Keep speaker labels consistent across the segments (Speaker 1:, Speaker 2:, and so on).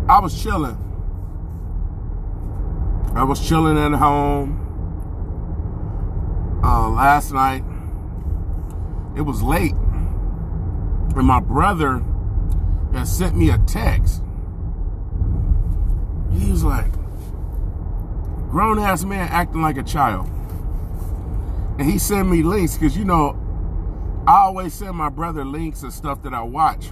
Speaker 1: I was chilling. I was chilling at home last night. It was late, and my brother had sent me a text. He was like, grown-ass man acting like a child. And he sent me links, because, you know, I always send my brother links of stuff that I watch.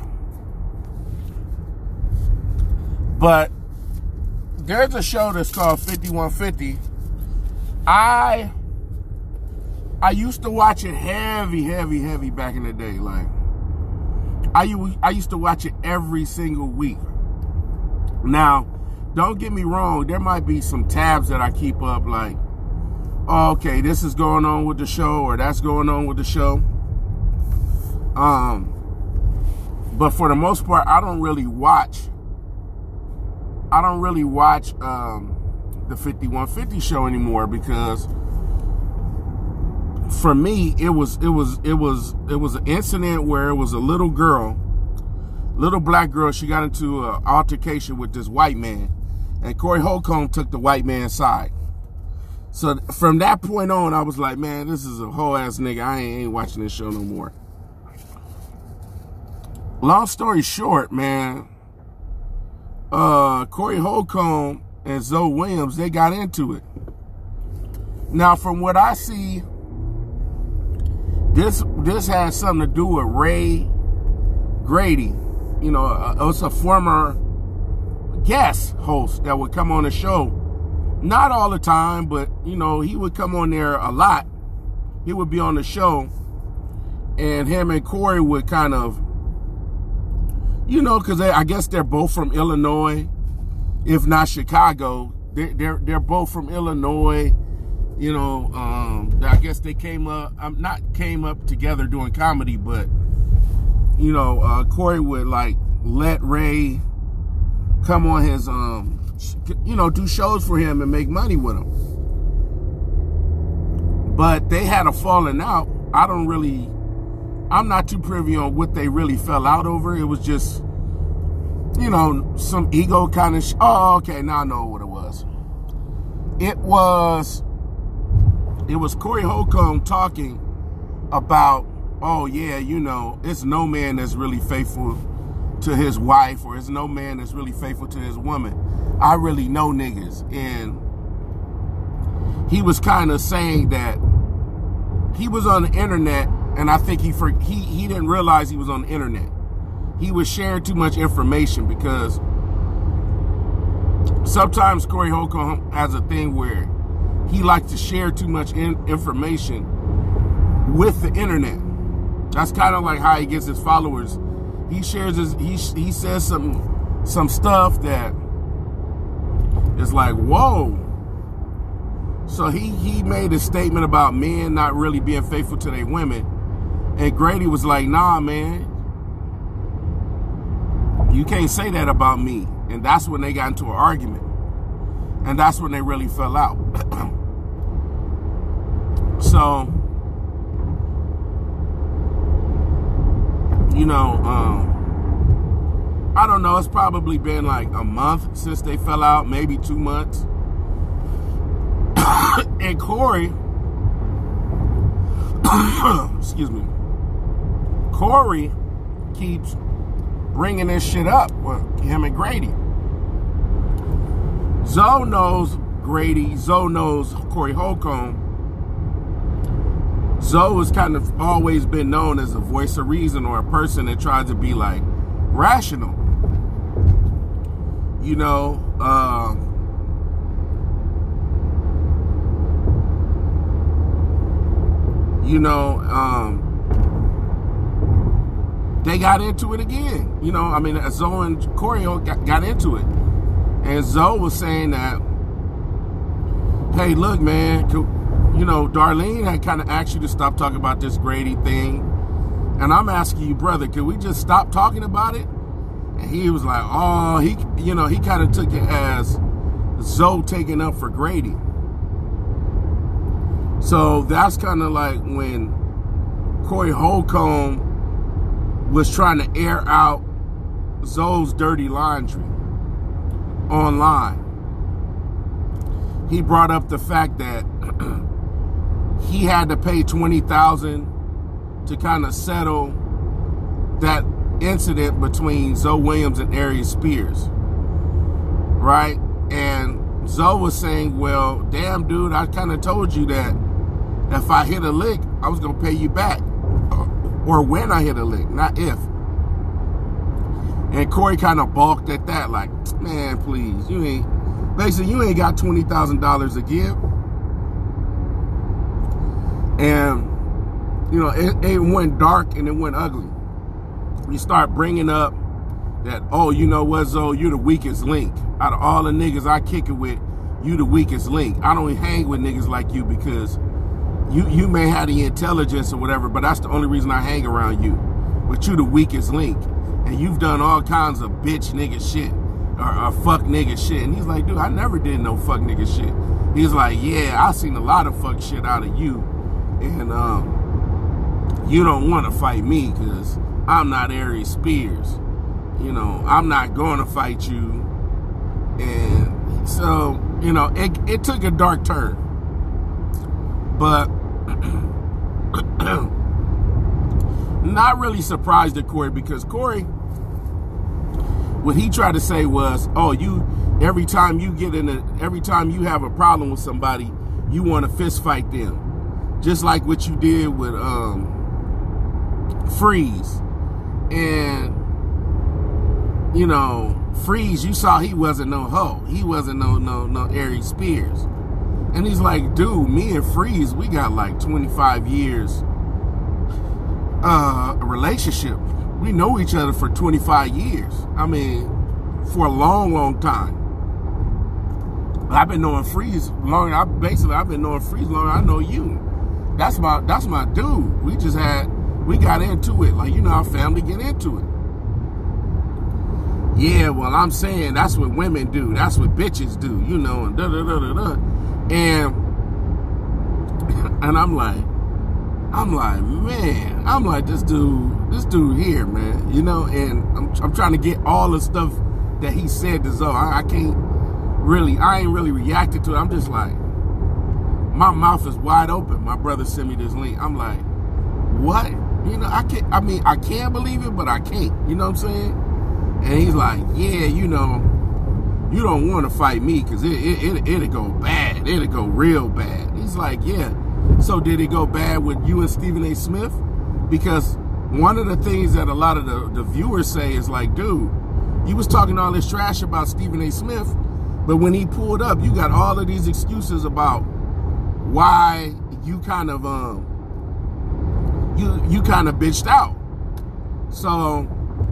Speaker 1: But there's a show that's called 5150. I used to watch it heavy back in the day. Like, I used to watch it every single week. Now, don't get me wrong, there might be some tabs that I keep up, like, oh, okay, this is going on with the show, or that's going on with the show. But for the most part, I don't really watch the 5150 show anymore, because for me, it was an incident where it was a little black girl. She got into an altercation with this white man, and Corey Holcomb took the white man's side. So from that point on, I was like, man, this is a whole ass nigga. I ain't watching this show no more. Long story short, man, Corey Holcomb and Zoe Williams, they got into it. Now, from what I see, this has something to do with Ray Grady. You know, it's a former guest host that would come on the show. Not all the time, but, you know, he would come on there a lot. He would be on the show, and him and Corey would kind of, you know, because I guess they're both from Illinois, if not Chicago. They're both from Illinois. You know, I guess they not came up together doing comedy, but, you know, Corey would, like, let Ray come on his, you know, do shows for him and make money with him. But they had a falling out. I'm not too privy on what they really fell out over. It was just, you know, some ego kind of oh, okay, now I know what it was. It was Corey Holcomb talking about, oh yeah, you know, it's no man that's really faithful to his wife, or it's no man that's really faithful to his woman. I really know niggas. And he was kind of saying that he was on the internet, and I think he didn't realize he was on the internet. He was sharing too much information, because sometimes Corey Holcomb has a thing where he likes to share too much information with the internet. That's kind of like how he gets his followers. He shares he says some stuff that is like, whoa. So he made a statement about men not really being faithful to their women. And Grady was like, nah, man, you can't say that about me. And that's when they got into an argument. And that's when they really fell out. So, you know, I don't know. It's probably been like a month since they fell out, maybe 2 months. And Corey, excuse me, Corey keeps bringing this shit up with him and Grady. Zoe knows Grady. Zoe knows Corey Holcomb. Zoe has kind of always been known as a voice of reason, or a person that tries to be like rational. You know, they got into it again. You know, I mean, Zoe and Corey got into it. And Zoe was saying that, hey, look, man, you know, Darlene had kind of asked you to stop talking about this Grady thing. And I'm asking you, brother, can we just stop talking about it? And he was like, oh, he kind of took it as Zoe taking up for Grady. So that's kind of like when Corey Holcomb was trying to air out Zoe's dirty laundry. online. He brought up the fact that he had to pay $20,000 to kind of settle that incident between Zoe Williams and Aries Spears, right? And Zoe was saying, well, damn, dude, I kind of told you that if I hit a lick, I was going to pay you back. Or when I hit a lick, not if. And Corey kind of balked at that, like, man, please, you ain't got $20,000 to give. And, you know, it went dark and it went ugly. You start bringing up that, oh, you know what, Zoe, you're the weakest link. Out of all the niggas I kick it with, you the weakest link. I don't hang with niggas like you because you may have the intelligence or whatever, but that's the only reason I hang around you. But you the weakest link. And you've done all kinds of bitch nigga shit or fuck nigga shit. And he's like, dude, I never did no fuck nigga shit. He's like, yeah, I seen a lot of fuck shit out of you. And you don't want to fight me because I'm not Aries Spears. You know, I'm not going to fight you. And so, you know, it took a dark turn. But not really surprised at Corey, because Corey, what he tried to say was, oh, every time you have a problem with somebody, you want to fist fight them. Just like what you did with Freeze. And, you know, Freeze, you saw he wasn't no hoe. He wasn't no Aries Spears. And he's like, dude, me and Freeze, we got like 25 years a relationship. We know each other for 25 years. I mean, for a long, long time. I've been knowing Freeze longer. I've been knowing Freeze longer than I know you. That's my dude. We got into it. Like, you know how family get into it. Yeah, well, I'm saying that's what women do. That's what bitches do, you know, and da-da-da-da-da. And I'm like, man, I'm like, this dude here, man, you know, and I'm trying to get all the stuff that he said to Zoe. I ain't really reacted to it. I'm just like, my mouth is wide open. My brother sent me this link. I'm like, what? You know, I can't believe it, but I can't, you know what I'm saying? And he's like, yeah, you know, you don't want to fight me because it'll go bad. It'll go real bad. He's like, yeah. So did it go bad with you and Stephen A. Smith? Because one of the things that a lot of the viewers say is like, dude, you was talking all this trash about Stephen A. Smith, but when he pulled up, you got all of these excuses about why you kind of you kind of bitched out. So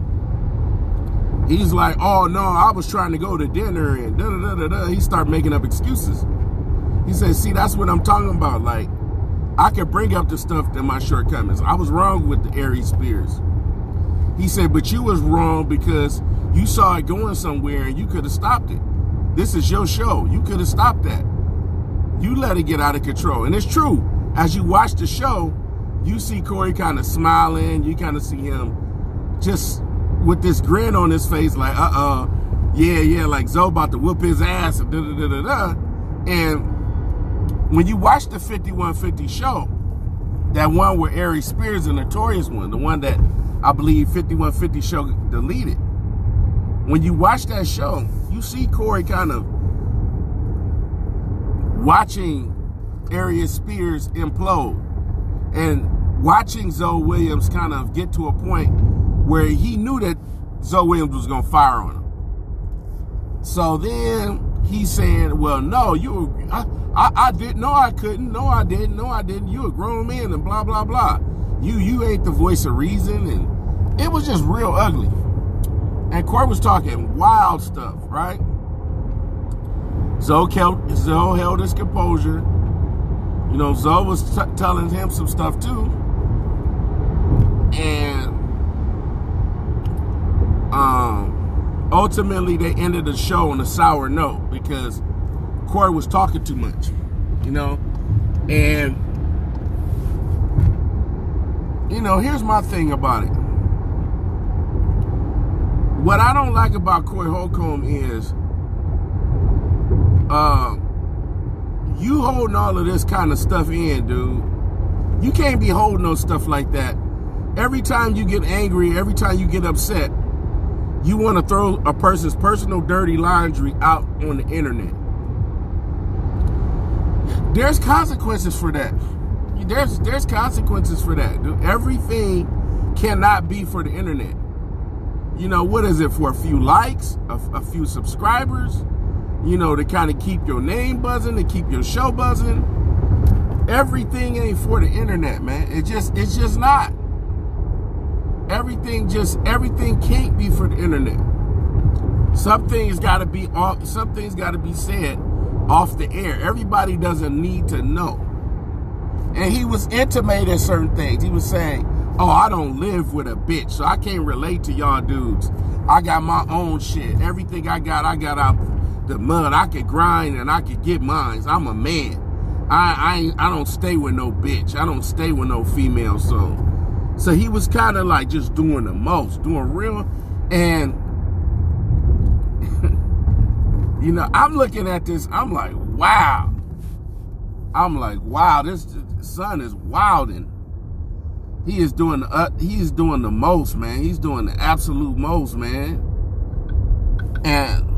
Speaker 1: he's like, oh, no, I was trying to go to dinner and da-da-da-da-da. He started making up excuses. He said, see, that's what I'm talking about. Like, I could bring up the stuff that my shortcomings. I was wrong with the Aries Spears. He said, but you was wrong because you saw it going somewhere and you could have stopped it. This is your show. You could have stopped that. You let it get out of control. And it's true. As you watch the show, you see Corey kind of smiling. You kind of see him just with this grin on his face, like, yeah, like Zoe about to whoop his ass, and da-da-da-da-da. And when you watch the 5150 show, that one where Aries Spears, the notorious one, the one that I believe 5150 show deleted, when you watch that show, you see Corey kind of watching Aries Spears implode and watching Zoe Williams kind of get to a point where he knew that Zoe Williams was going to fire on him. So then he's saying, well, no, I didn't. No, I couldn't. No, I didn't. No, I didn't. You a grown man and blah, blah, blah. You ain't the voice of reason. And it was just real ugly. And Corey was talking wild stuff, right? Zoe held his composure. You know, Zoe was telling him some stuff too. And ultimately, they ended the show on a sour note because Corey was talking too much, you know? And, you know, here's my thing about it. What I don't like about Corey Holcomb is you holding all of this kind of stuff in, dude. You can't be holding no stuff like that. Every time you get angry, every time you get upset, you want to throw a person's personal dirty laundry out on the internet. There's consequences for that. There's consequences for that, dude. Everything cannot be for the internet. You know, what is it, for a few likes, a few subscribers, you know, to kind of keep your name buzzing, to keep your show buzzing. Everything ain't for the internet, man. It's just not. Everything can't be for the internet. Some things gotta be said off the air. Everybody doesn't need to know. And he was intimating certain things. He was saying, oh, I don't live with a bitch, so I can't relate to y'all dudes. I got my own shit. Everything I got out the mud. I could grind and I could get mines. I'm a man. I don't stay with no bitch. I don't stay with no female. So he was kind of like just doing the most, doing real. And, you know, I'm looking at this. I'm like, wow. This son is wilding. He is doing the most, man. He's doing the absolute most, man. And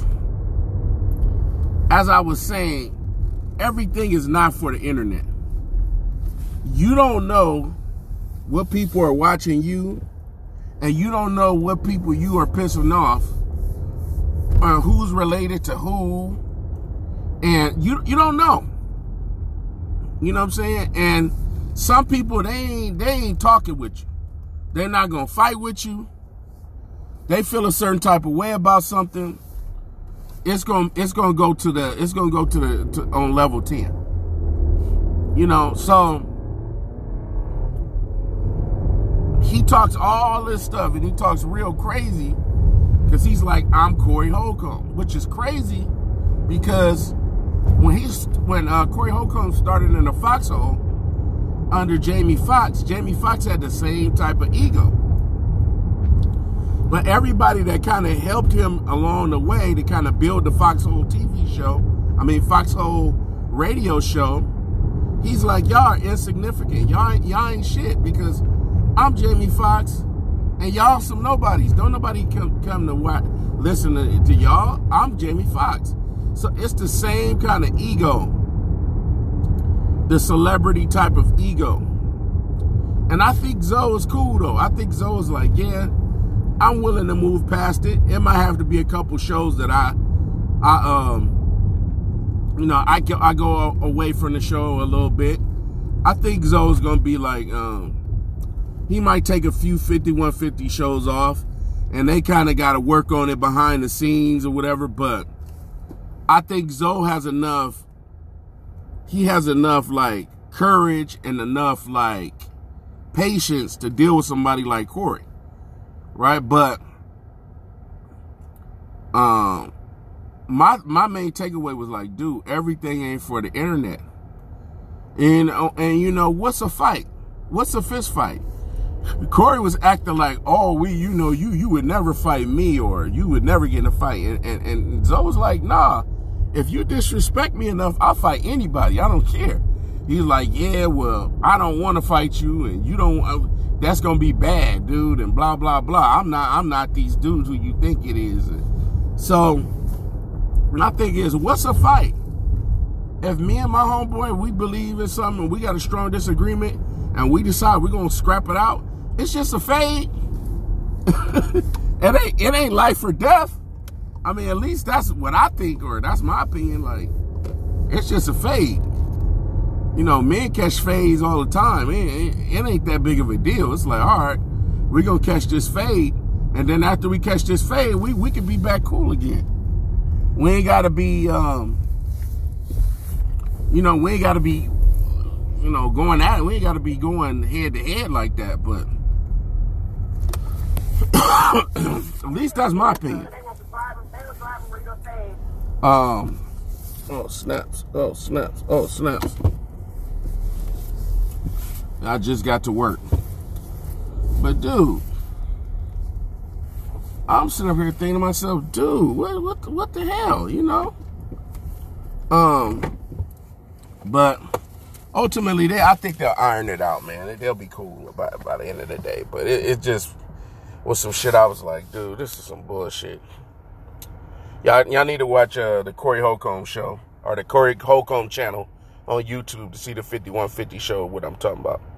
Speaker 1: as I was saying, everything is not for the internet. You don't know what people are watching you, and you don't know what people you are pissing off, or who's related to who, and you don't know. You know what I'm saying? And some people, they ain't talking with you. They're not gonna fight with you. They feel a certain type of way about something. It's gonna go to on level 10. You know, so he talks all this stuff, and he talks real crazy because he's like, I'm Corey Holcomb, which is crazy because when Corey Holcomb started in the Foxhole under Jamie Foxx had the same type of ego. But everybody that kind of helped him along the way to kind of build the Foxhole Foxhole radio show, he's like, y'all are insignificant. Y'all ain't shit because I'm Jamie Foxx and y'all some nobodies. Don't nobody come to listen to y'all. I'm Jamie Foxx. So it's the same kind of ego, the celebrity type of ego. And I think Zoe is cool though. I think Zoe is like, yeah, I'm willing to move past it. It might have to be a couple shows that I go away from the show a little bit. I think Zoe's gonna be like, he might take a few 5150 shows off, and they kind of got to work on it behind the scenes or whatever. But I think Zoe has enough. He has enough like courage and enough like patience to deal with somebody like Corey, right? But my main takeaway was like, dude, everything ain't for the internet. And you know, what's a fight? What's a fist fight? Corey was acting like, oh, you would never fight me, or you would never get in a fight. And Zoe was like, nah, if you disrespect me enough, I'll fight anybody. I don't care. He's like, yeah, well, I don't want to fight you, and you don't. That's gonna be bad, dude, and blah blah blah. I'm not these dudes who you think it is. So my thing is, what's a fight? If me and my homeboy, we believe in something, and we got a strong disagreement, and we decide we're gonna scrap it out, it's just a fade. It ain't life or death. I mean, at least that's what I think, or that's my opinion. Like, it's just a fade. You know, men catch fades all the time. It ain't that big of a deal. It's like, all right, we're going to catch this fade. And then after we catch this fade, we can be back cool again. We ain't got to be, we ain't got to be, going at it. We ain't got to be going head to head like that. But at least that's my opinion. Oh, snaps. Oh, snaps. Oh, snaps. I just got to work. But, dude, I'm sitting up here thinking to myself, dude, what the hell, you know? But ultimately, I think they'll iron it out, man. They'll be cool by the end of the day. But it just was some shit. I was like, dude, this is some bullshit. Y'all need to watch the Corey Holcomb show or the Corey Holcomb channel on YouTube to see the 5150 show. What I'm talking about.